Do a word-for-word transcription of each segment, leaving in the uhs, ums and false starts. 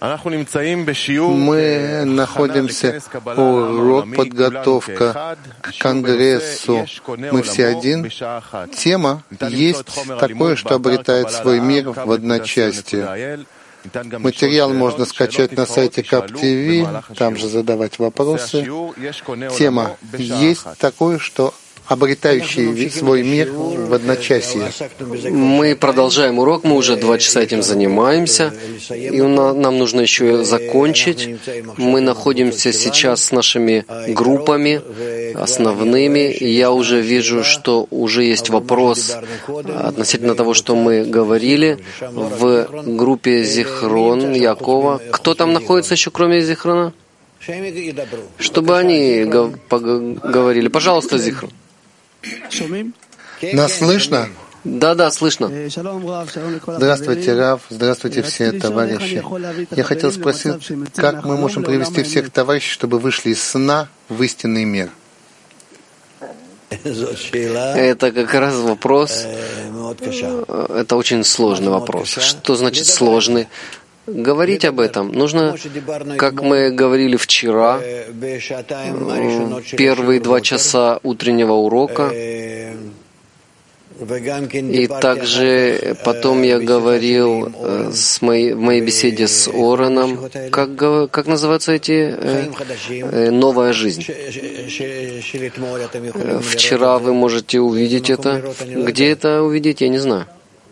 Мы находимся урок подготовка к конгрессу. Мы все один. Тема есть такое, что обретает свой мир в одночасье. Материал можно скачать на сайте КАП-ТВ, там же задавать вопросы. Тема есть такое, что обретающий свой мир в одночасье. Мы продолжаем урок, мы уже два часа этим занимаемся, и нам нужно еще закончить. Мы находимся сейчас с нашими группами основными, и я уже вижу, что уже есть вопрос относительно того, что мы говорили в группе Зихрон Якова. Кто там находится еще, кроме Зихрона? Чтобы они говорили. Пожалуйста, Зихрон. Нас слышно? Да, да, слышно. Здравствуйте, Рав, здравствуйте все товарищи. Я хотел спросить, как мы можем привести всех товарищей, чтобы вышли из сна в истинный мир? Это как раз вопрос, это очень сложный вопрос. Что значит сложный? Говорить об этом нужно, как мы говорили вчера, первые два часа утреннего урока, и также потом я говорил с моей, в моей беседе с Ораном, как, как называются эти э, «Новая жизнь». Вчера вы можете увидеть это. Где это увидеть, я не знаю.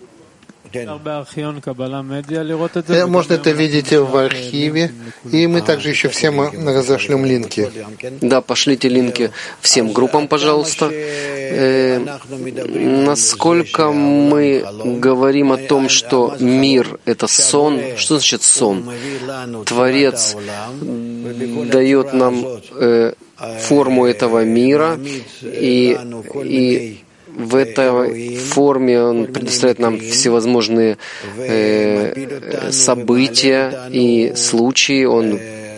Можно это видеть в архиве, и мы также еще всем разошлем линки. Да, пошлите линки всем группам, пожалуйста. Э, насколько мы говорим о том, что мир — это сон, что значит сон? Творец дает нам э, форму этого мира, и, и в этой форме он предоставляет нам всевозможные э, события и случаи. Он,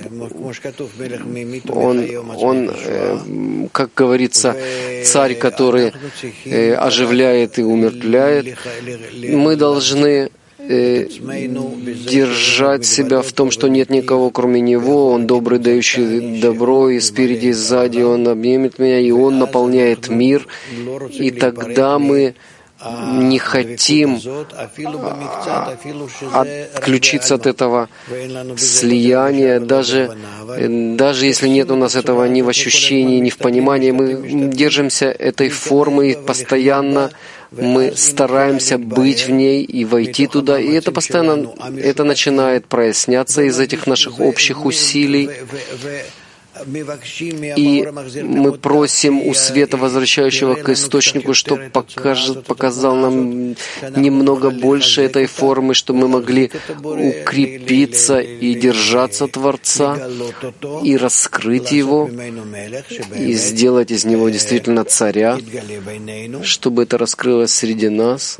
он, он э, как говорится, царь, который э, оживляет и умертвляет. Мы должны держать себя в том, что нет никого, кроме Него. Он добрый, дающий добро, и спереди, и сзади Он обнимет меня, и Он наполняет мир. И тогда мы не хотим отключиться от этого слияния, даже, даже если нет у нас этого ни в ощущении, ни в понимании. Мы держимся этой формы постоянно. Мы стараемся быть в ней и войти туда, и это постоянно, это начинает проясняться из этих наших общих усилий. И мы просим у света, возвращающего к источнику, чтобы покажет, показал нам немного больше этой формы, чтобы мы могли укрепиться и держаться Творца, и раскрыть Его, и сделать из Него действительно царя, чтобы это раскрылось среди нас.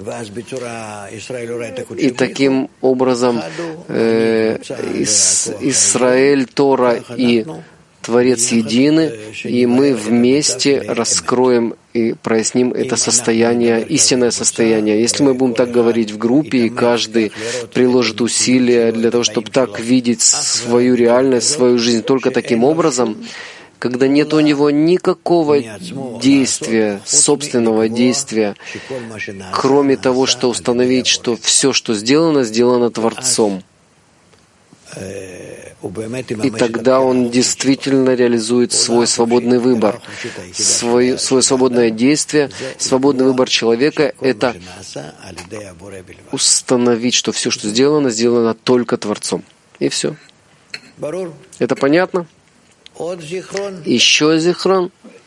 И таким образом э, Исраэль, Тора и Творец едины, и мы вместе раскроем и проясним это состояние, истинное состояние. Если мы будем так говорить в группе, и каждый приложит усилия для того, чтобы так видеть свою реальность, свою жизнь только таким образом, когда нет у него никакого действия, собственного действия, кроме того, что установить, что все, что сделано, сделано Творцом. И тогда он действительно реализует свой свободный выбор. Свой, свое свободное действие, свободный выбор человека — это установить, что все, что сделано, сделано только Творцом. И все. Это понятно? Еще зихрон.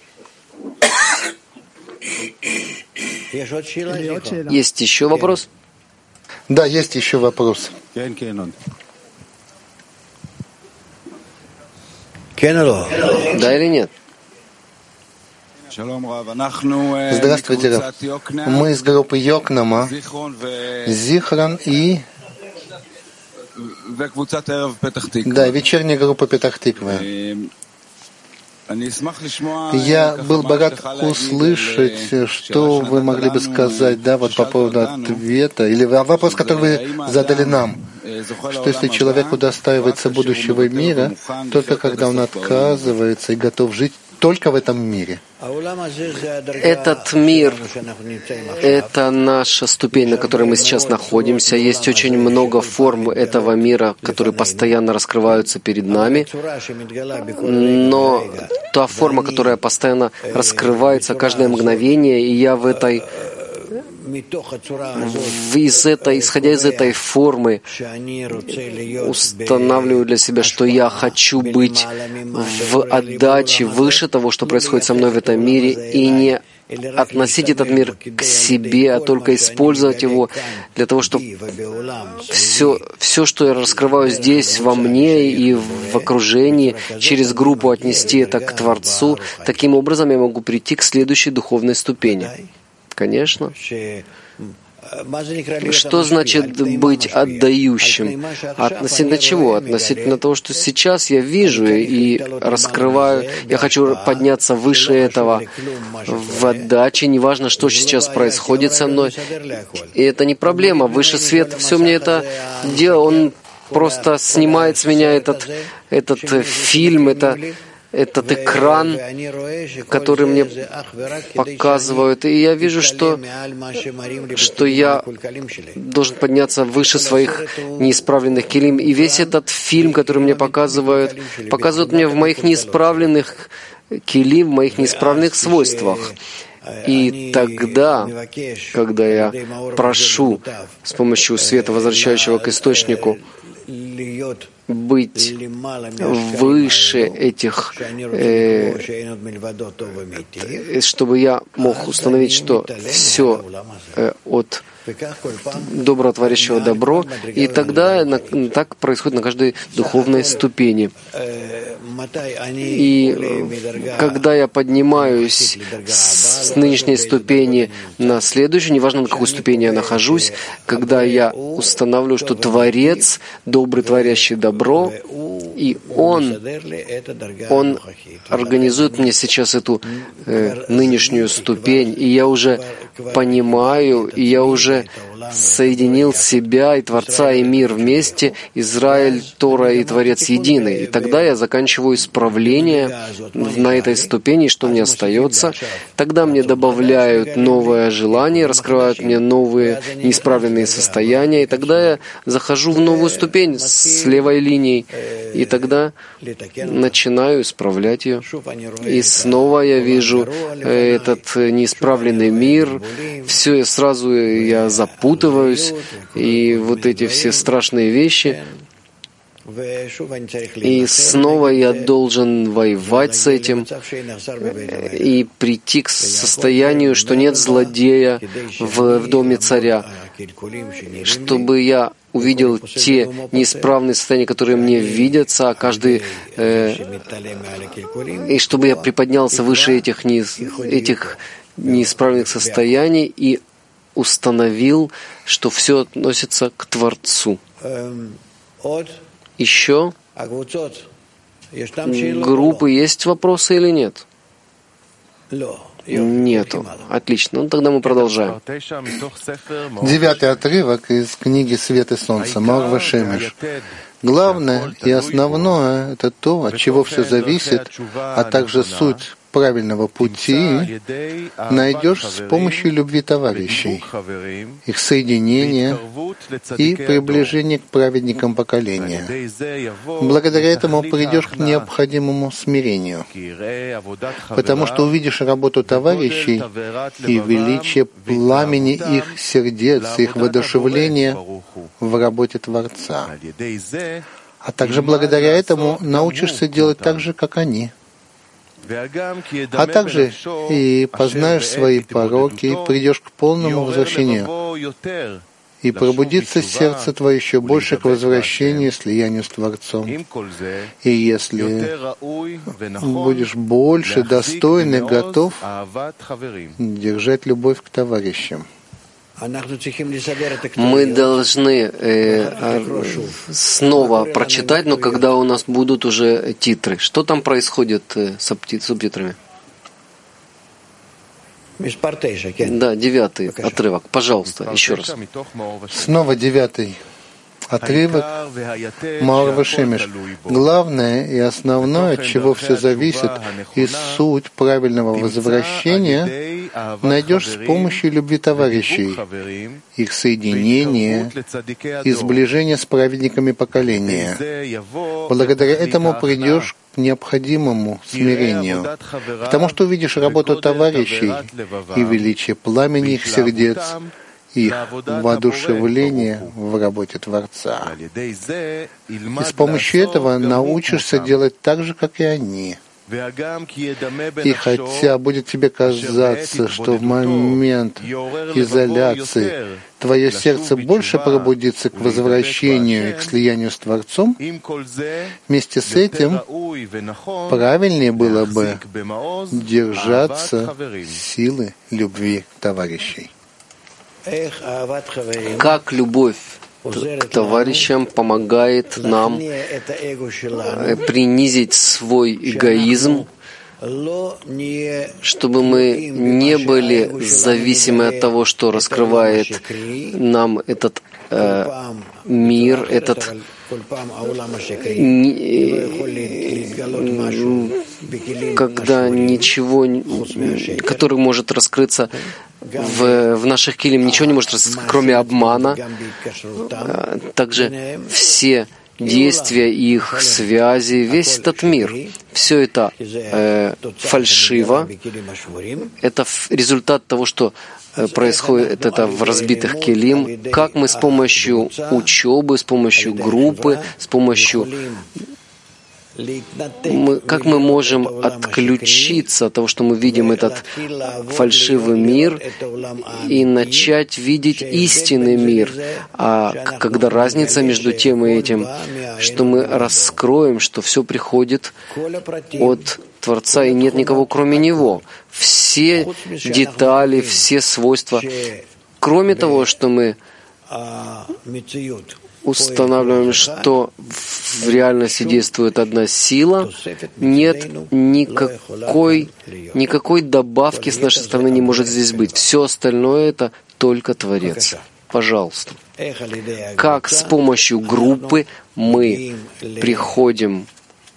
Есть еще вопрос? Да, есть еще вопрос. Да или нет? Здравствуйте, Рав. Мы из группы Йокнама, Зихрон и... Да, вечерняя группа Петах-Тиква. Я был бы рад услышать, что вы могли бы сказать, да, вот по поводу ответа, или вопрос, который вы задали нам. что если человек удостаивается будущего мира, только когда он отказывается и готов жить только в этом мире. Этот мир — это наша ступень, на которой мы сейчас находимся. Есть очень много форм этого мира, которые постоянно раскрываются перед нами. Но та форма, которая постоянно раскрывается каждое мгновение, и я в этой из этой, исходя из этой формы, устанавливаю для себя, что я хочу быть в отдаче выше того, что происходит со мной в этом мире, и не относить этот мир к себе, а только использовать его для того, чтобы все, все, что я раскрываю здесь, во мне и в окружении, через группу отнести это к Творцу. Таким образом я могу прийти к следующей духовной ступени. Конечно. Что значит быть отдающим? Относительно чего? Относительно того, что сейчас я вижу и раскрываю. Я хочу подняться выше этого в отдаче. Неважно, что сейчас происходит со мной. И это не проблема. Выше свет, все мне это дело, он просто снимает с меня этот, этот фильм, это этот экран, который мне показывают, и я вижу, что, что я должен подняться выше своих неисправленных килим. И весь этот фильм, который мне показывают, показывают мне в моих неисправленных килим, в моих неисправленных свойствах. И тогда, когда я прошу с помощью света, возвращающего к источнику, быть выше этих, э, чтобы я мог установить, что все э, от доброго творящего добро, и тогда на, так происходит на каждой духовной ступени. И когда я поднимаюсь с нынешней ступени на следующую, неважно, на какой ступени я нахожусь, когда я устанавливаю, что Творец, добрый творящий добро, и Он, Он организует мне сейчас эту э, нынешнюю ступень, и я уже понимаю, и я уже соединил себя и Творца, и мир вместе, Израиль, Тора и Творец единый. И тогда я заканчиваю исправление на этой ступени, что мне остается. Тогда мне добавляют новое желание, раскрывают мне новые неисправленные состояния, и тогда я захожу в новую ступень с левой линией, и тогда начинаю исправлять ее. И снова я вижу этот неисправленный мир, все, сразу я запутываюсь, и вот эти все страшные вещи. И снова я должен воевать с этим и прийти к состоянию, что нет злодея в, в доме царя, чтобы я увидел те неисправные состояния, которые мне видятся, а каждый, э, и чтобы я приподнялся выше этих, неис, этих неисправленных состояний и установил, что все относится к Творцу. Еще группы есть вопросы или нет? Нету. Отлично. Ну тогда мы продолжаем. Девятый отрывок из книги «Свет и солнце» Марва Шемеш. Главное и основное — это то, от чего все зависит, а также суть правильного пути найдешь с помощью любви товарищей, их соединения и приближения к праведникам поколения. Благодаря этому придешь к необходимому смирению, потому что увидишь работу товарищей и величие пламени их сердец, их воодушевление в работе Творца. А также благодаря этому научишься делать так же, как они. А также и познаешь свои пороки, и придешь к полному возвращению, и пробудится сердце твое еще больше к возвращению, слиянию с Творцом. И если будешь больше достоин и готов держать любовь к товарищам. Мы должны э, снова прочитать, но когда у нас будут уже титры. Что там происходит э, с субтитрами? Да, девятый отрывок. Пожалуйста, еще раз. Снова девятый Отрывок Маор Вешемеш. Главное и основное, от чего все зависит, и суть правильного возвращения найдешь с помощью любви товарищей, их соединения и сближения с праведниками поколения. Благодаря этому придешь к необходимому смирению, потому что увидишь работу товарищей и величие пламени их сердец, их воодушевление в работе Творца. И с помощью этого научишься делать так же, как и они. И хотя будет тебе казаться, что в момент изоляции твое сердце больше пробудится к возвращению и к слиянию с Творцом, вместе с этим правильнее было бы держаться силы любви товарищей. Как любовь к товарищам помогает нам принизить свой эгоизм, чтобы мы не были зависимы от того, что раскрывает нам этот э, мир, этот когда ничего, который может раскрыться в, в наших килим, ничего не может раскрыться, кроме обмана. Также все действия, их связи, весь этот мир, все это э, фальшиво. Это результат того, что происходит это в разбитых килим. Как мы с помощью учебы, с помощью группы, с помощью Мы, как мы можем отключиться от того, что мы видим этот фальшивый мир, и начать видеть истинный мир? А когда разница между тем и этим, что мы раскроем, что все приходит от Творца, и нет никого кроме Него. Все детали, все свойства. Кроме того, что мы устанавливаем, что в реальности действует одна сила, нет никакой, никакой добавки с нашей стороны не может здесь быть. Все остальное — это только Творец. Пожалуйста. Как с помощью группы мы приходим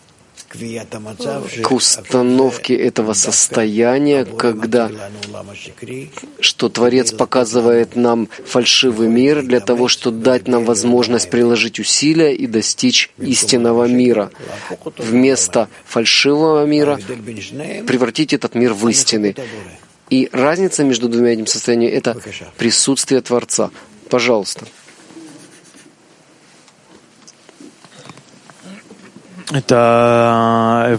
к установке этого состояния, когда что Творец показывает нам фальшивый мир для того, чтобы дать нам возможность приложить усилия и достичь истинного мира. Вместо фальшивого мира превратить этот мир в истинный. И разница между двумя этими состояниями — это присутствие Творца. Пожалуйста. Это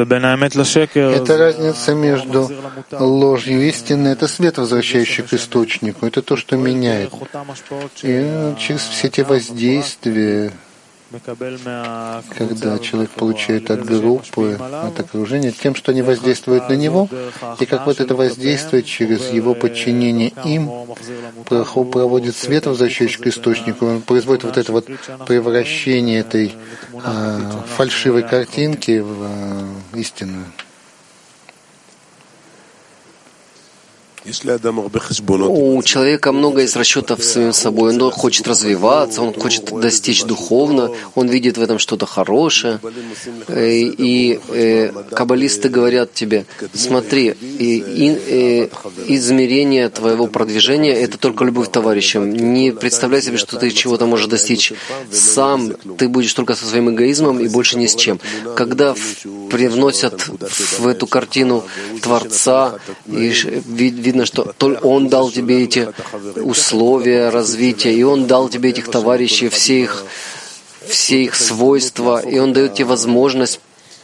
разница между ложью и истиной, это свет, возвращающий к источнику, это то, что меняет. И через все эти воздействия, когда человек получает от группы, от окружения, тем, что они воздействуют на него, и как вот это воздействие через его подчинение им проводит свет, возвращающий к источнику, он производит вот это вот превращение этой а, фальшивой картинки в а, истинную. У человека много есть расчетов с самим собой. Он хочет развиваться, он хочет достичь духовно, он видит в этом что-то хорошее. И, и э, каббалисты говорят тебе: смотри, и, и, и, измерение твоего продвижения — это только любовь к товарищам. Не представляй себе, что ты чего-то можешь достичь сам. Ты будешь только со своим эгоизмом и больше ни с чем. Когда в, привносят в эту картину Творца, и видно, что Он дал тебе эти условия развития, и Он дал тебе этих товарищей, все их, все их свойства, и Он дает тебе возможность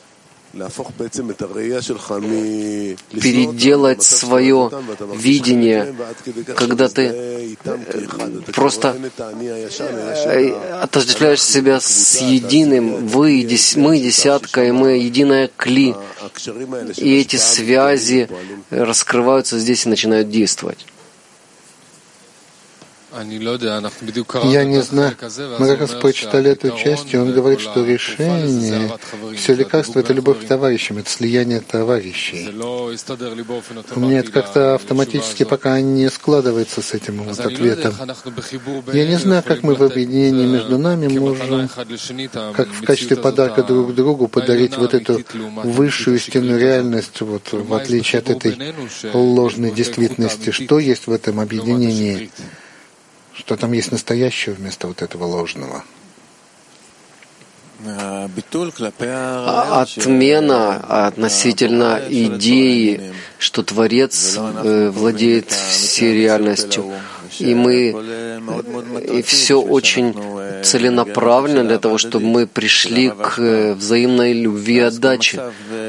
переделать свое видение, когда ты просто отождествляешь себя с единым. Вы, мы десятка, и мы единая кли. И эти связи раскрываются здесь и начинают действовать. Я не знаю. Мы как раз прочитали эту часть, и он говорит, что решение, все лекарство — это любовь к товарищам, это слияние товарищей. У меня это как-то автоматически пока не складывается с этим вот ответом. Я не знаю, как мы в объединении между нами можем, как в качестве подарка друг другу, подарить вот эту высшую истинную реальность, вот, в отличие от этой ложной действительности. Что есть в этом объединении? Что там есть настоящее вместо вот этого ложного? Отмена относительно идеи, что Творец э, владеет всей реальностью. И мы и все очень целенаправленно для того, чтобы мы пришли к взаимной любви и отдаче.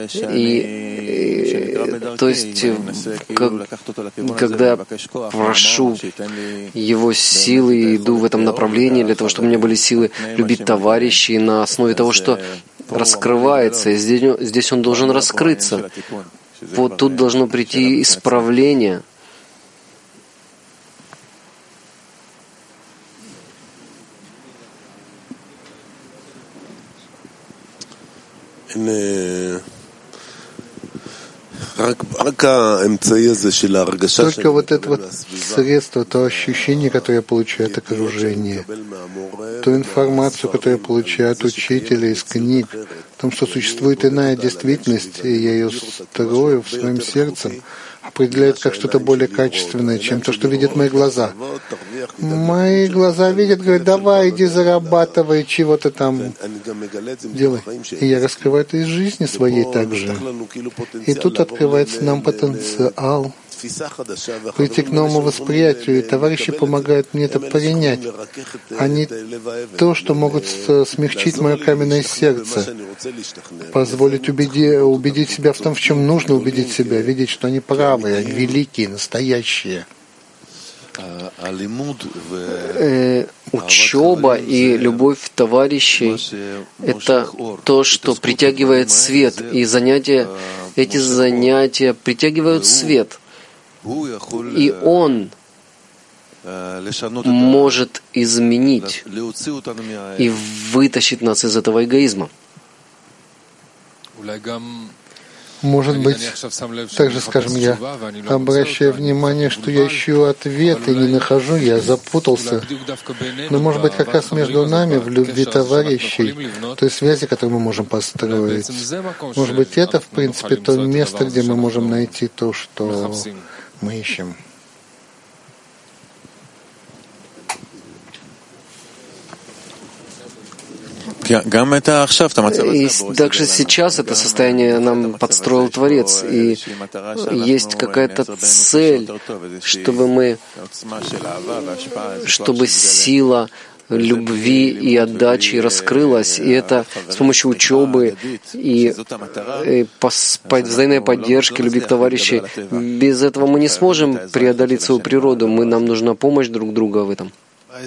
И, и то есть, как, когда я прошу Его силы и иду в этом направлении, для того, чтобы у меня были силы любить товарищей на основе того, что раскрывается, и здесь, здесь он должен раскрыться. Вот тут должно прийти исправление. Только вот это вот средство, то ощущение, которое я получаю от окружения, ту информацию, которую я получаю от учителя из книг, о том, что существует иная действительность, и я ее строю в своем сердце, определяет как что-то более качественное, чем то, что видят мои глаза. Мои глаза видят, говорят, давай, иди зарабатывай, чего-то там делай. И я раскрываю это из жизни своей также. И тут открывается нам потенциал прийти к новому восприятию, и товарищи помогают мне это принять. Они то, что могут смягчить мое каменное сердце, позволить убеди, убедить себя в том, в чем нужно убедить себя, видеть, что они правы, они великие, настоящие. Э, учеба и любовь товарищей — это то, что притягивает свет, и занятия, эти занятия притягивают свет. И он может изменить и вытащить нас из этого эгоизма. Может быть, также, скажем, я обращаю внимание, что я ищу ответ и не нахожу, я запутался. Но, может быть, как раз между нами в любви товарищей, той связи, которую мы можем построить, может быть, это, в принципе, то место, где мы можем найти то, что мы ищем. И также сейчас это состояние нам подстроил Творец, и есть какая-то цель, чтобы мы, чтобы сила любви и отдачи раскрылась, и это с помощью учебы и, и взаимной поддержки, любви к товарищей. Без этого мы не сможем преодолеть свою природу, мы, нам нужна помощь друг друга в этом.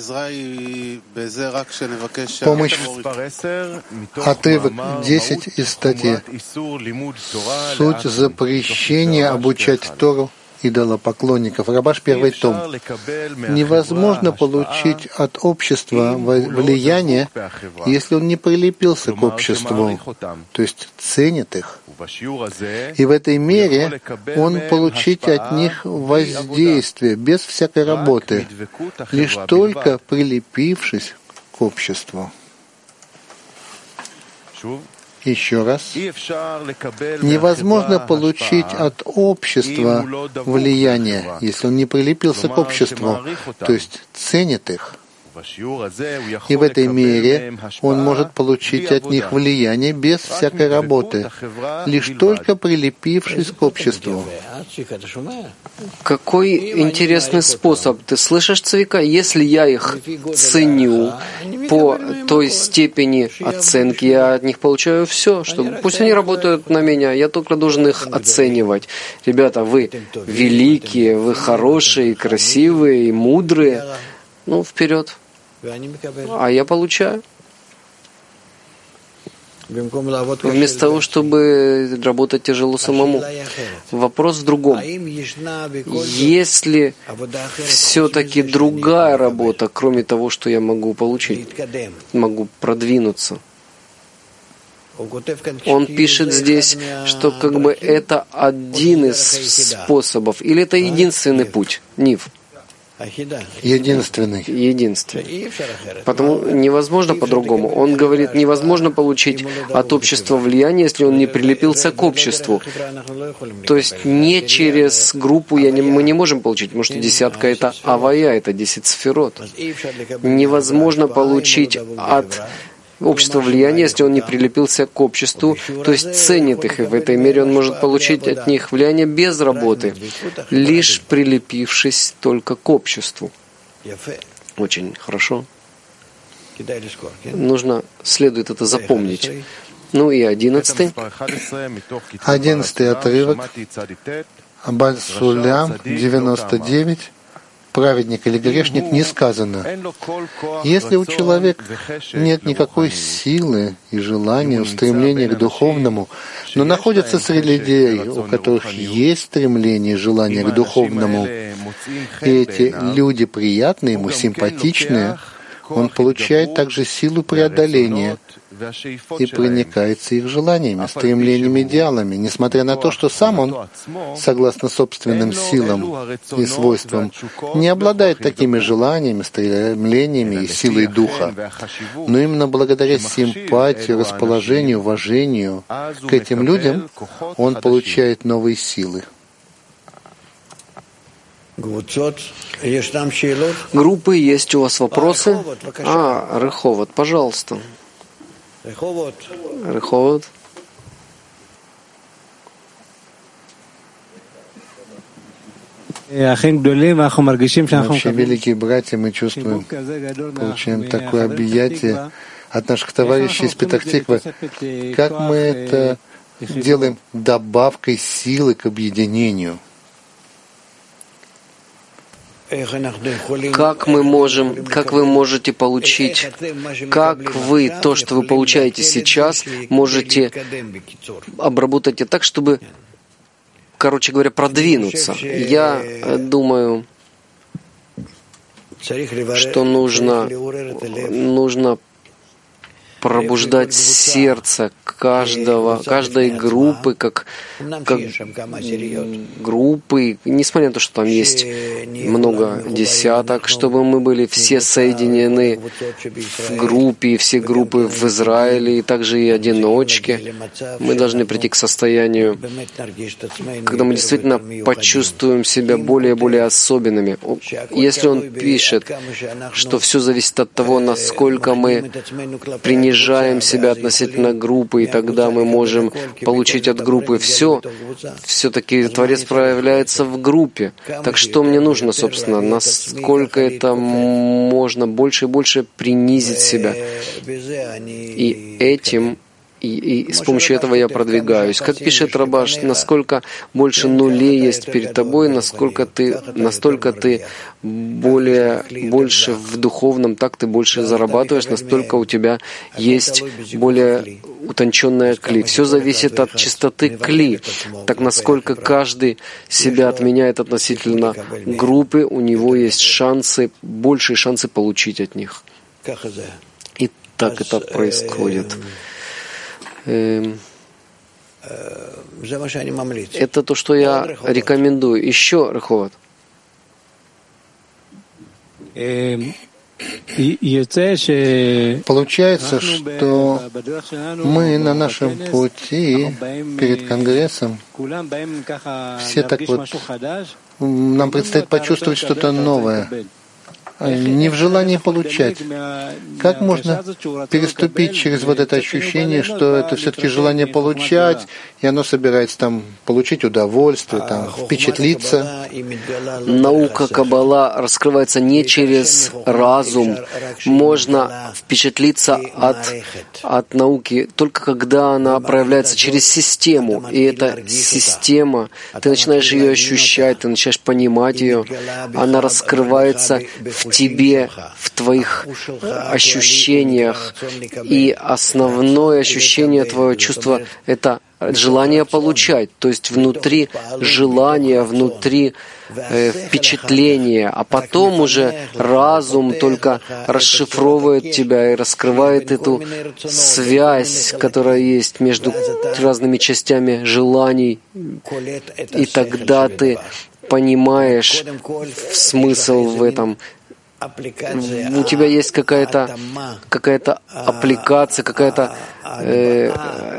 Помощь. Отрывок десять из статьи. Суть запрещения обучать Тору идолопоклонников. Рабаш, первый том. Невозможно получить от общества влияние, если он не прилепился к обществу, то есть ценит их. И в этой мере он получить от них воздействие без всякой работы, лишь только прилепившись к обществу. Еще раз. Невозможно получить от общества влияние, если он не прилепился к обществу, то есть ценит их. И в этой мере он может получить от них влияние без всякой работы, лишь только прилепившись к обществу. Какой интересный способ. Ты слышишь, Цвика? Если я их ценю по той степени оценки, я от них получаю все, что пусть они работают на меня, я только должен их оценивать. Ребята, вы великие, вы хорошие, красивые, мудрые. Ну, вперед. А я получаю. вместо того, чтобы работать тяжело самому. Вопрос в другом. Есть ли все-таки другая работа, кроме того, что я могу получить, могу продвинуться? Он пишет здесь, что как бы это один из способов, или это единственный путь, Нив? Единственный. Единственный. Потому невозможно по-другому. Он говорит, невозможно получить от общества влияние, если он не прилепился к обществу. То есть не через группу я не, мы не можем получить, потому что десятка — это авая, это десять сферот. Невозможно получить от общество влияния, если он не прилепился к обществу, то есть ценит их, и в этой мере он может получить от них влияние без работы, лишь прилепившись только к обществу. Очень хорошо. Нужно, следует это запомнить. Ну и одиннадцатый. Одиннадцатый отрывок. Абаль Сулям, девяносто девять. Праведник или грешник, не сказано. Если у человека нет никакой силы и желания, устремления к духовному, но находится среди людей, у которых есть стремление и желание к духовному, и эти люди приятные ему, симпатичные, он получает также силу преодоления и проникается их желаниями, стремлениями, идеалами, несмотря на то, что сам он, согласно собственным силам и свойствам, не обладает такими желаниями, стремлениями и силой духа. Но именно благодаря симпатии, расположению, уважению к этим людям он получает новые силы. Группы, есть у вас вопросы? А, Реховод, пожалуйста. Реховод. Вообще, великие братья, мы чувствуем, получаем такое объятие от наших товарищей из Петах-Тиквы. Как мы это делаем добавкой силы к объединению? Как мы можем, как вы можете получить, как вы то, что вы получаете сейчас, можете обработать это так, чтобы, короче говоря, продвинуться? Я думаю, что нужно, нужно пробуждать сердце каждого, каждой группы, как, как группы, несмотря на то, что там есть много десяток, чтобы мы были все соединены в группе, все группы в Израиле, и также и одиночки. Мы должны прийти к состоянию, когда мы действительно почувствуем себя более и более особенными. Если он пишет, что все зависит от того, насколько мы принижаем себя относительно группы, и тогда мы можем получить от группы все, все-таки Творец проявляется в группе. Так что мне нужно, собственно, насколько это можно больше и больше принизить себя. И этим И, и с помощью этого я продвигаюсь. Как пишет Рабаш, насколько больше нулей есть перед тобой, насколько ты, настолько ты более, больше в духовном, так ты больше зарабатываешь, настолько у тебя есть более утонченная кли. Все зависит от чистоты кли. Так насколько каждый себя отменяет относительно группы, у него есть шансы, большие шансы получить от них. И так это происходит. Это то, что я рекомендую. Еще, Реховод. Получается, что мы на нашем пути перед Конгрессом все так вот, нам предстоит почувствовать что-то новое. Не в желании получать. Как можно переступить через вот это ощущение, что это все-таки желание получать, и оно собирается там получить удовольствие, там, впечатлиться? Наука Каббала раскрывается не через разум. Можно впечатлиться от, от науки только когда она проявляется через систему. И эта система, ты начинаешь ее ощущать, ты начинаешь понимать ее, она раскрывается в в тебе, в твоих ощущениях. И основное ощущение твоего чувства — это желание получать, то есть внутри желания, внутри э, впечатления, а потом уже разум только расшифровывает тебя и раскрывает эту связь, которая есть между разными частями желаний, и тогда ты понимаешь смысл в этом. У тебя есть какая-то какая-то аппликация, какая-то э,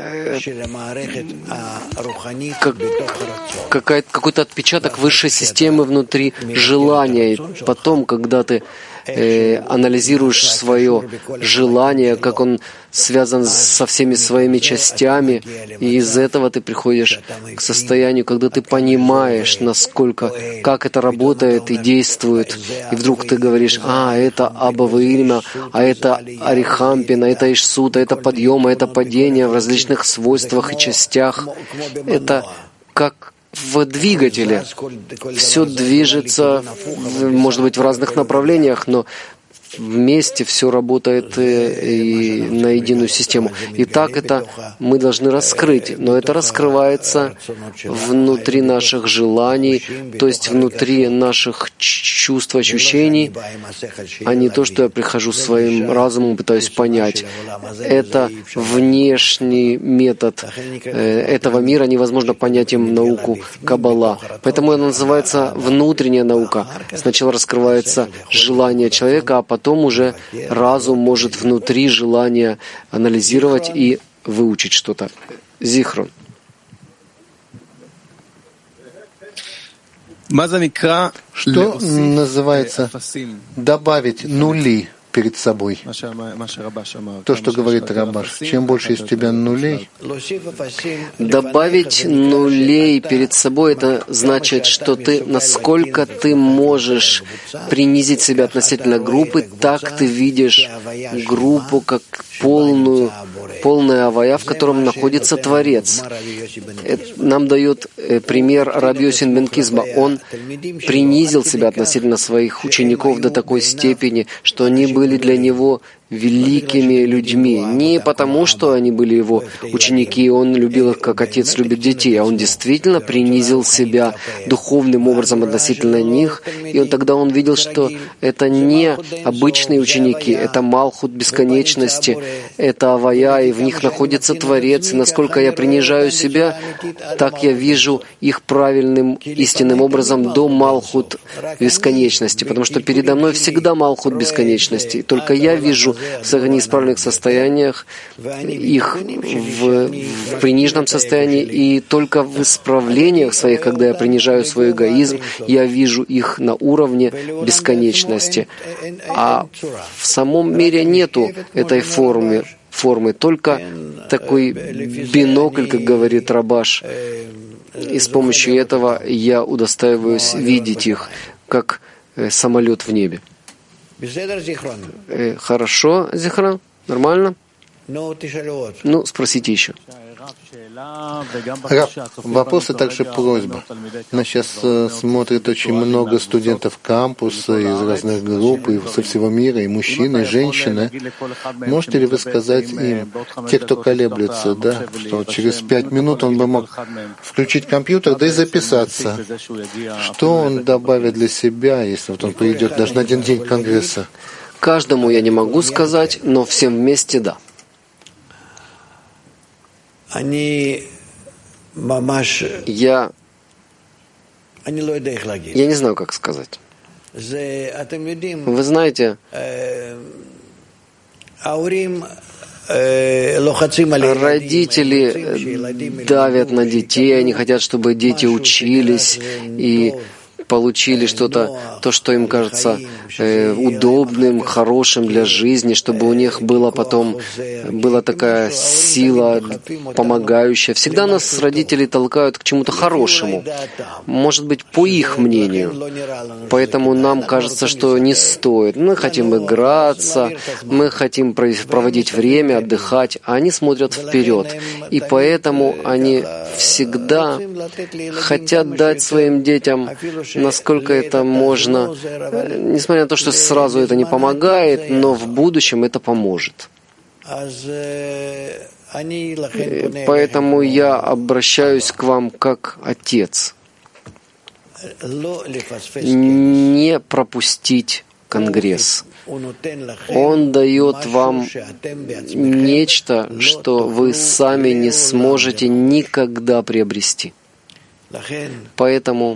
как, какая, какой-то отпечаток высшей системы внутри желания. И потом, когда ты э, анализируешь свое желание, как он связан со всеми своими частями, и из этого ты приходишь к состоянию, когда ты понимаешь, насколько, как это работает и действует, и вдруг ты говоришь: а, это Абба Ваильма, а это Арихампин, а это Ишсут, а это подъем, а это падение в различных свойствах и частях. Это как в двигателе. Все движется, может быть, в разных направлениях, но вместе все работает и на единую систему. И так это мы должны раскрыть, но это раскрывается внутри наших желаний, то есть внутри наших чувств, ощущений, а не то, что я прихожу своим разумом, пытаюсь понять. Это внешний метод этого мира, невозможно понять им науку Каббала. Поэтому она называется внутренняя наука. Сначала раскрывается желание человека, а потом Потом уже разум может внутри желания анализировать и выучить что-то. Зихрон. Что называется добавить нули перед собой? То, что говорит Рабаш. Чем больше из тебя нулей, добавить нулей перед собой — это значит, что ты, насколько ты можешь принизить себя относительно группы, так ты видишь группу как полную, полная авая, в котором находится Творец. Это нам дает пример Раби Йоси бен Кизба. Он принизил себя относительно своих учеников до такой степени, что они были для него великими людьми. Не потому, что они были его ученики, и он любил их, как отец любит детей, а он действительно принизил себя духовным образом относительно них, и он, тогда он видел, что это не обычные ученики, это Малхут бесконечности, это Авая, и в них находится Творец, и насколько я принижаю себя, так я вижу их правильным, истинным образом до Малхут бесконечности, потому что передо мной всегда Малхут бесконечности, и только я вижу в неисправленных состояниях, их в, в приниженном состоянии, и только в исправлениях своих, когда я принижаю свой эгоизм, я вижу их на уровне бесконечности. А в самом мире нету этой формы, формы, только такой бинокль, как говорит Рабаш, и с помощью этого я удостаиваюсь видеть их, как самолет в небе. Э, хорошо, Зихрон? Нормально? Ну, спросите еще. Раб, вопрос и также просьба. Нас сейчас э, смотрит очень много студентов кампуса из разных групп, и со всего мира, и мужчины, и женщины. Можете ли вы сказать им, те, кто колеблется, да, что через пять минут он бы мог включить компьютер, да и записаться? Что он добавит для себя, если вот он придет даже на один день конгресса? Каждому я не могу сказать, но всем вместе — да. Я, я не знаю, как сказать. Вы знаете, родители давят на детей, они хотят, чтобы дети учились и получили что-то, то, что им кажется э, удобным, хорошим для жизни, чтобы у них была потом была такая сила, помогающая. Всегда нас родители толкают к чему-то хорошему, может быть, по их мнению. Поэтому нам кажется, что не стоит. Мы хотим играться, мы хотим проводить время, отдыхать, а они смотрят вперед. И поэтому они всегда хотят дать своим детям насколько это можно, несмотря на то, что сразу это не помогает, но в будущем это поможет. Поэтому я обращаюсь к вам как отец. Не пропустить Конгресс. Он дает вам нечто, что вы сами не сможете никогда приобрести. Поэтому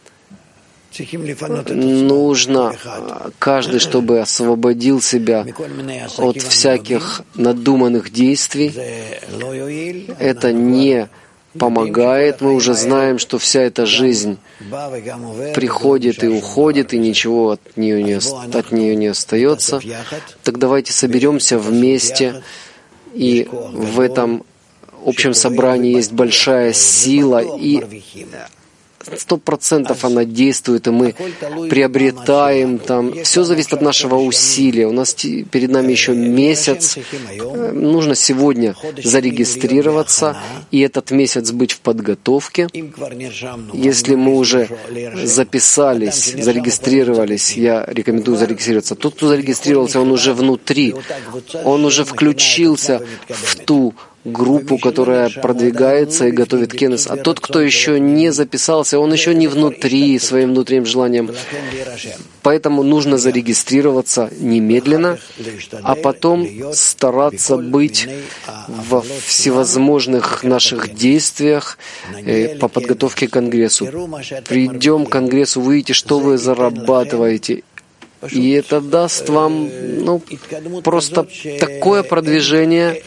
нужно каждый, чтобы освободил себя от всяких надуманных действий. Это не помогает. Мы уже знаем, что вся эта жизнь приходит и уходит, и ничего от нее не, от нее не остается. Так давайте соберемся вместе, и в этом общем собрании есть большая сила, и сто процентов она действует, и мы приобретаем там. Все зависит от нашего усилия. У нас перед нами еще месяц. Нужно сегодня зарегистрироваться, и этот месяц быть в подготовке. Если мы уже записались, зарегистрировались, я рекомендую зарегистрироваться. Тот, кто зарегистрировался, он уже внутри, он уже включился в ту группу, которая продвигается и готовит кенес. А тот, кто еще не записался, он еще не внутри своим внутренним желанием. Поэтому нужно зарегистрироваться немедленно, а потом стараться быть во всевозможных наших действиях по подготовке к Конгрессу. Придем к Конгрессу, вы видите, что вы зарабатываете. И это даст вам ну, просто такое продвижение,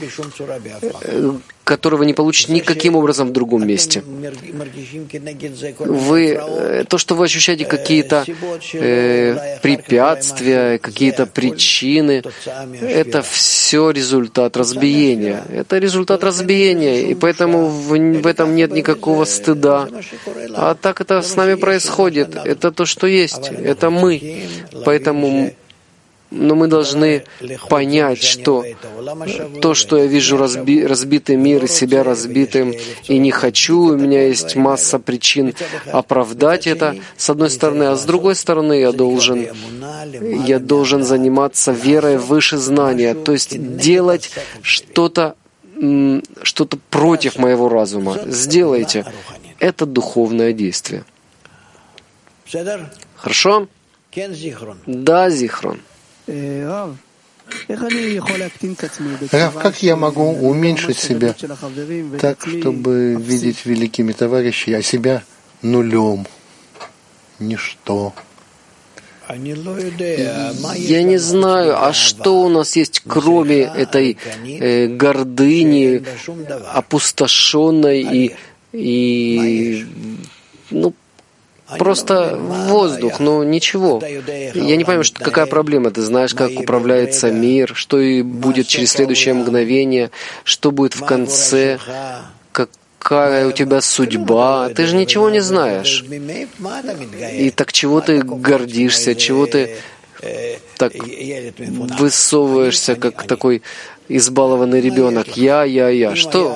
которое вы не получите никаким образом в другом месте. Вы, то, что вы ощущаете какие-то э, препятствия, какие-то причины, это все результат разбиения. Это результат разбиения, и поэтому в, в этом нет никакого стыда. А так это с нами происходит. Это то, что есть. Это мы. Поэтому но мы должны понять, что то, что я вижу разби, разбитый мир, и себя разбитым, и не хочу, у меня есть масса причин оправдать это, с одной стороны, а с другой стороны, я должен, я должен заниматься верой выше знания, то есть делать что-то, что-то против моего разума. Сделайте. Это духовное действие. Хорошо? Да, Зихрон. Рав, как я могу уменьшить себя так, чтобы видеть великими товарищей, а себя нулем, ничто? Я не знаю, а что у нас есть, кроме этой э, гордыни, опустошенной и, и ну, просто воздух, но ничего. Я не понимаю, что, какая проблема. Ты знаешь, как управляется мир, что и будет через следующее мгновение, что будет в конце, какая у тебя судьба. Ты же ничего не знаешь. И так чего ты гордишься, чего ты так высовываешься, как такой избалованный ребенок. Я, я, я. Что?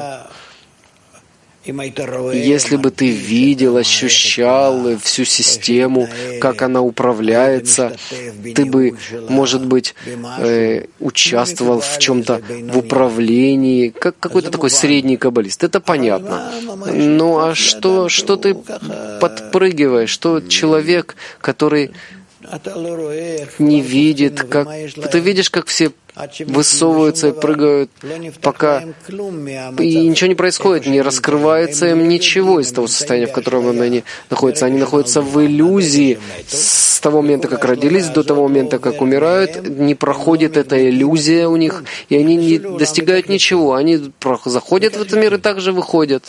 Если бы ты видел, ощущал всю систему, как она управляется, ты бы, может быть, э, участвовал в чем-то в управлении, как какой-то такой средний каббалист. Это понятно. Ну а что, что ты подпрыгиваешь? Что человек, который не видит, как... Ты видишь, как все высовываются и прыгают, пока и ничего не происходит, не раскрывается им ничего из того состояния, в котором они находятся. Они находятся в иллюзии с того момента, как родились, до того момента, как умирают. Не проходит эта иллюзия у них, и они не достигают ничего. Они заходят в этот мир и также выходят.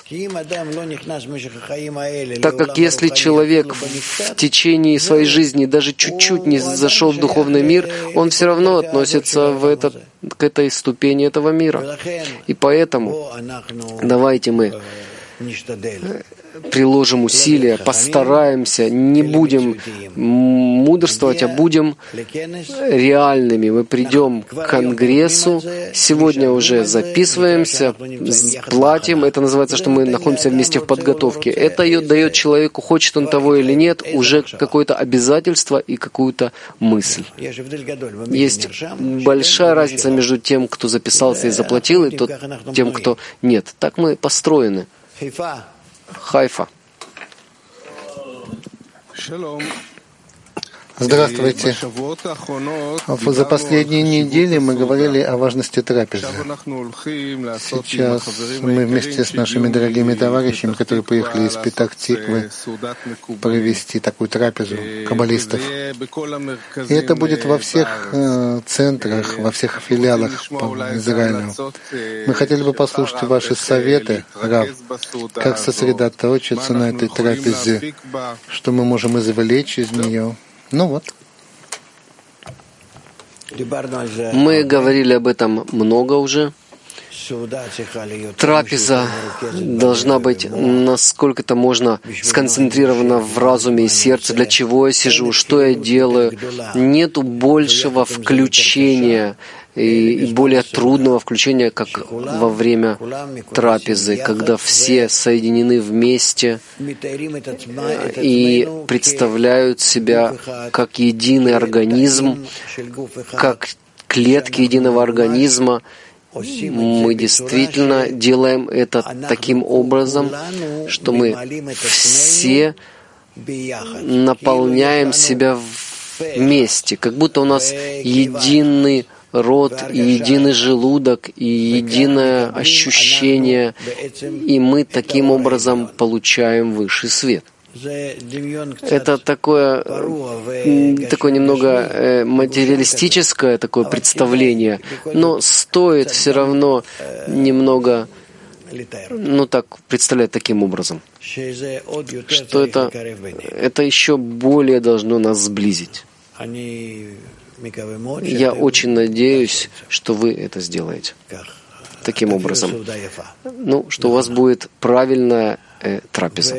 Так как если человек в течение своей жизни даже чуть-чуть не зашел в духовный мир, он все равно относится в этот, к этой ступени этого мира. И поэтому давайте мы приложим усилия, постараемся, не будем мудрствовать, а будем реальными. Мы придем к конгрессу, сегодня уже записываемся, платим. Это называется, что мы находимся вместе в подготовке. Это дает человеку, хочет он того или нет, уже какое-то обязательство и какую-то мысль. Есть большая разница между тем, кто записался и заплатил, и тот, тем, кто нет. Так мы построены. Хайфа. Здравствуйте. За последние недели мы говорили о важности трапезы. Сейчас мы вместе с нашими дорогими товарищами, которые приехали из Петах-Тиквы, провести такую трапезу каббалистов. И это будет во всех э, центрах, во всех филиалах по Израилю. Мы хотели бы послушать ваши советы, Рав, как сосредоточиться на этой трапезе, что мы можем извлечь из нее. Ну вот. Мы говорили об этом много уже. Трапеза должна быть насколько-то можно сконцентрирована в разуме и сердце. Для чего я сижу, что я делаю. Нету большего включения и более трудного включения, как во время трапезы, когда все соединены вместе и представляют себя как единый организм, как клетки единого организма. Мы действительно делаем это таким образом, что мы все наполняем себя вместе, как будто у нас единый рот, и единый желудок, и единое ощущение, и мы таким образом получаем высший свет. Это такое, такое немного материалистическое такое представление, но стоит все равно немного, ну так, представлять таким образом, что это, это еще более должно нас сблизить. Я очень надеюсь, что вы это сделаете таким образом. Ну, что у вас будет правильная э, трапеза.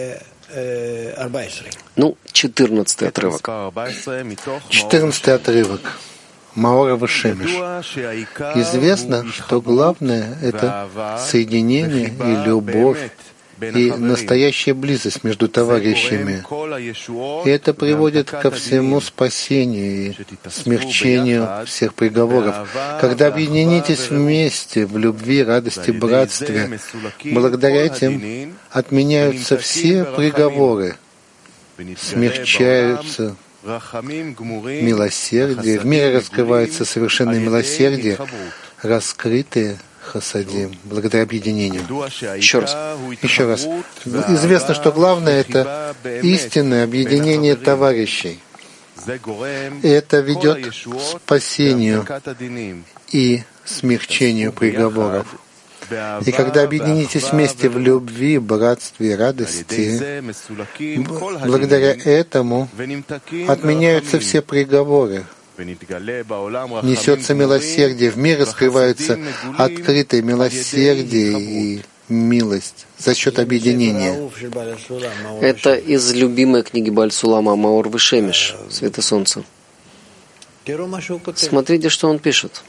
Ну, четырнадцатый отрывок. Четырнадцатый отрывок. Маор Вешемеш. Известно, что главное — это соединение и любовь, и настоящая близость между товарищами. И это приводит ко всему спасению и смягчению всех приговоров. Когда объединитесь вместе в любви, радости, братстве, благодаря этим отменяются все приговоры, смягчаются милосердие, в мире раскрывается совершенное милосердие, раскрытые хасадим, благодаря объединению. Еще раз. Еще раз. Известно, что главное — это истинное объединение товарищей. И это ведет к спасению и смягчению приговоров. И когда объединитесь вместе в любви, братстве и радости, благодаря этому отменяются все приговоры, несется милосердие, в мир раскрывается открытое милосердие и милость за счет объединения. Это из любимой книги Бааль Сулама Маор Вешемеш, Света Солнца. Смотрите, что он пишет.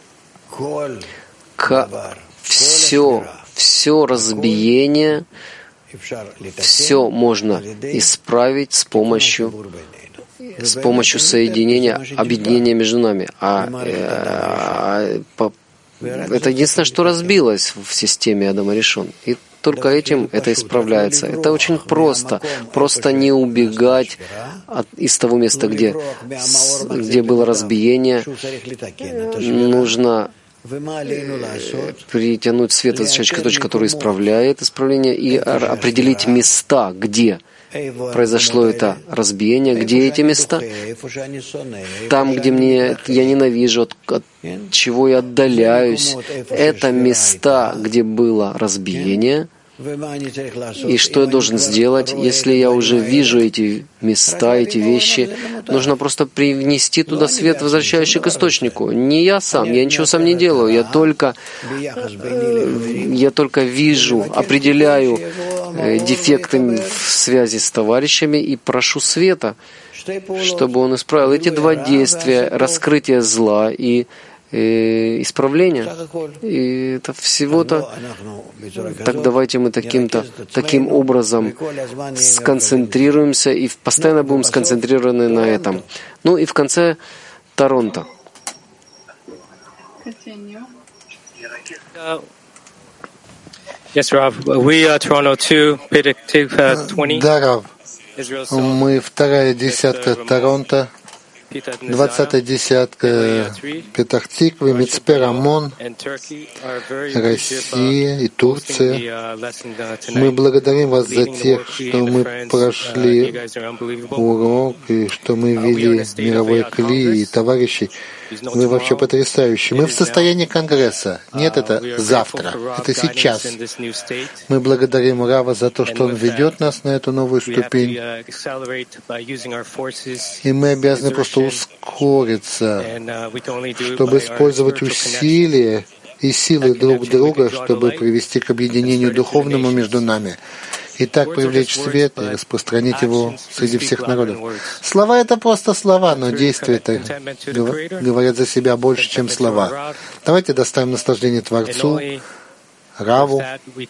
К все, все разбиение, все можно исправить с помощью с помощью соединения, объединения между нами. А, а, по, это единственное, что разбилось в системе Адама Ришон. И только этим это исправляется. Это очень просто. Просто не убегать от, из того места, где, где было разбиение. Нужно притянуть свет из точки, который исправляет исправление, и определить места, где произошло это разбиение. Где эти места? Там, где мне, я ненавижу, от, от чего я отдаляюсь. Это места, где было разбиение. И что я должен сделать, если я уже вижу эти места, эти вещи? Нужно просто привнести туда свет, возвращающий к источнику. Не я сам, я ничего сам не делаю. Я только, я только вижу, определяю дефекты в связи с товарищами и прошу света, чтобы он исправил эти два действия, раскрытие зла и э, исправление. И это всего-то. Так давайте мы таким-то, таким образом сконцентрируемся и постоянно будем сконцентрированы на этом. Ну и в конце Торонто. Yes, Rav. We are Toronto two, Petah twenty. Да, Рав. Мы вторая десятка Торонто, двадцатая десятка Петах Тиквы, Мицпе Рамон, Россия и Турция. Мы благодарим вас за тех, что мы прошли урок, и что мы вели мировой кли и товарищей. Вы вообще потрясающие. Мы в состоянии Конгресса. Нет, это завтра. Это сейчас. Мы благодарим Рава за то, что он ведет нас на эту новую ступень. И мы обязаны просто ускориться, чтобы использовать усилия и силы друг друга, чтобы привести к объединению духовному между нами. И так привлечь свет и распространить его среди всех народов. Слова — это просто слова, но действия-то говорят за себя больше, чем слова. Давайте доставим наслаждение Творцу, Раву,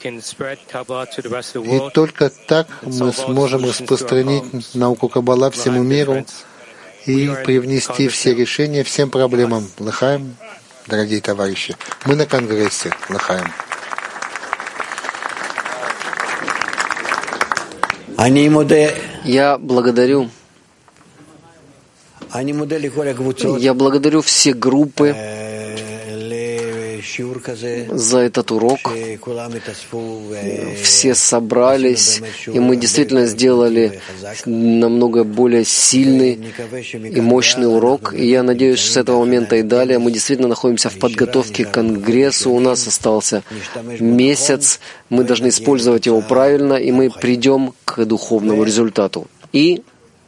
и только так мы сможем распространить науку Каббала всему миру и привнести все решения всем проблемам. Лахаем, дорогие товарищи. Мы на Конгрессе. Лахаем. Я благодарю. Я благодарю все группы за этот урок. Все собрались, и мы действительно сделали намного более сильный и мощный урок. И я надеюсь, что с этого момента и далее мы действительно находимся в подготовке к Конгрессу. У нас остался месяц, мы должны использовать его правильно, и мы придем к духовному результату. И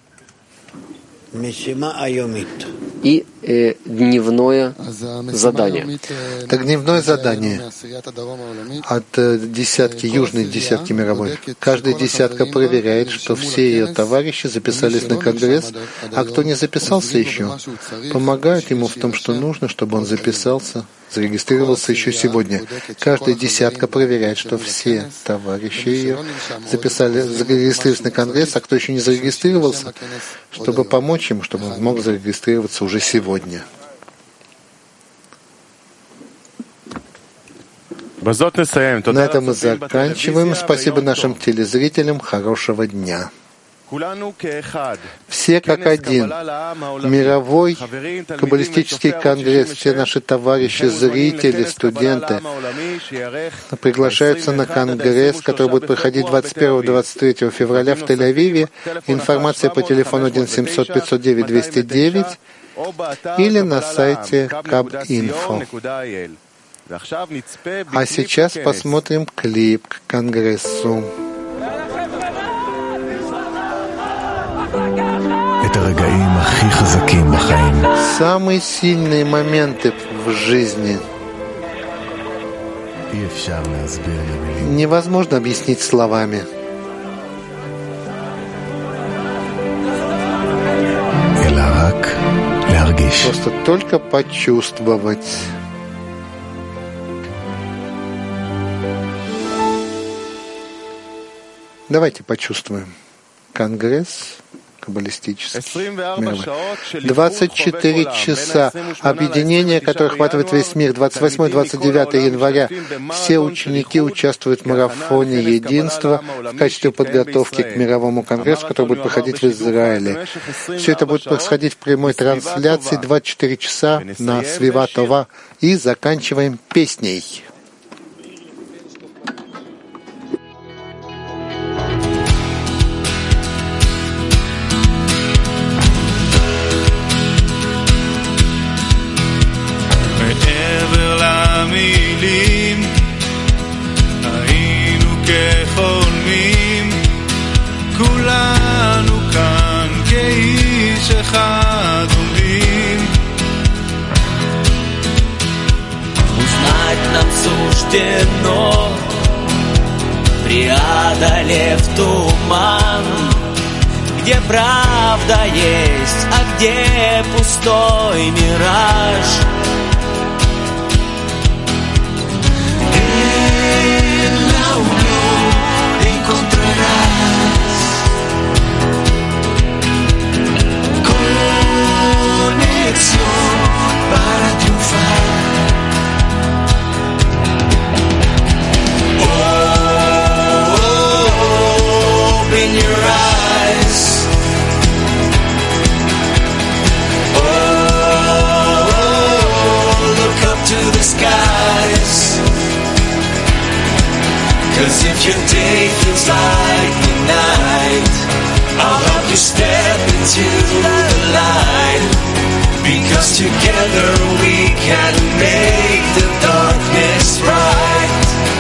и э, дневное задание. Так дневное задание от э, десятки, южной десятки мировой. Каждая десятка проверяет, что все ее товарищи записались на Конгресс, а кто не записался еще, помогает ему в том, что нужно, чтобы он записался, зарегистрировался еще сегодня. Каждая десятка проверяет, что все товарищи ее записали, зарегистрировались на Конгресс, а кто еще не зарегистрировался, чтобы помочь ему, чтобы он мог зарегистрироваться уже сегодня. На этом мы заканчиваем. Спасибо нашим телезрителям. Хорошего дня. Все как один. Мировой каббалистический конгресс, все наши товарищи, зрители, студенты приглашаются на конгресс, который будет проходить двадцать первого — двадцать третьего февраля в Тель-Авиве. Информация по телефону один семьсот пятьсот девять двести девять или на сайте каб-инфо. А сейчас посмотрим клип к конгрессу. Самые сильные моменты в жизни невозможно объяснить словами. Просто только почувствовать. Давайте почувствуем. Конгресс каббалистический, мировой. двадцать четыре часа объединения, которое охватывает весь мир. двадцать восьмого — двадцать девятого января все ученики участвуют в марафоне единства в качестве подготовки к мировому конгрессу, который будет проходить в Израиле. Все это будет происходить в прямой трансляции двадцать четыре часа на Свива Това. И заканчиваем песней. Стено, рядом вдали в туман, где правда есть, а где пустой мираж. En la unión encontrarás conexión para triunfar. Open your eyes. Oh, look up to the skies. 'Cause if your day feels like the night, I'll help you step into the light. Because together we can make the darkness bright.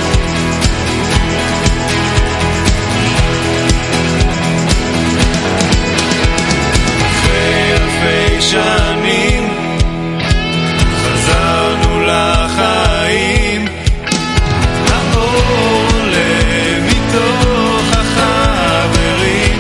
שנים חזרנו לחיים, האור עולה מתוך החברים.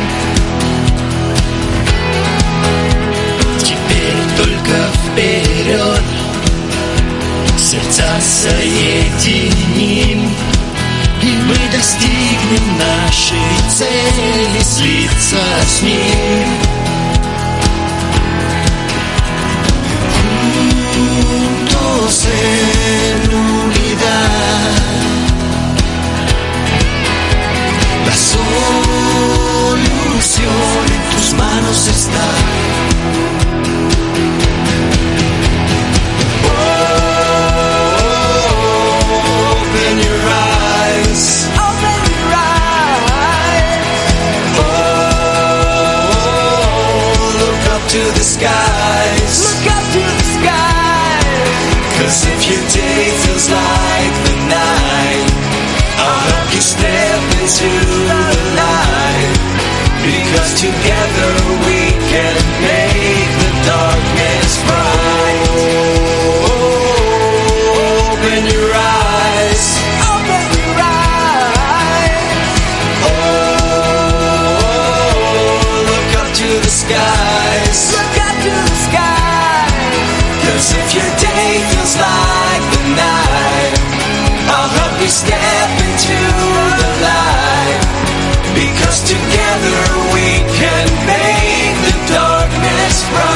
Теперь только вперед, сердца соединим, и мы достигнем нашей цели, слиться с ним. En unidad, la solución en tus manos está. Oh, open your eyes. Open your eyes. Oh, look up to the skies. Look up to the skies. 'Cause if your day feels like the night, I'll help you step into the light. Because together we can make the darkness bright. Oh, open your eyes. Open your eyes. Oh, look up to the skies. Look up to the skies. 'Cause if your day feels like the night, I'll help you step into the light. Because together we can make the darkness bright.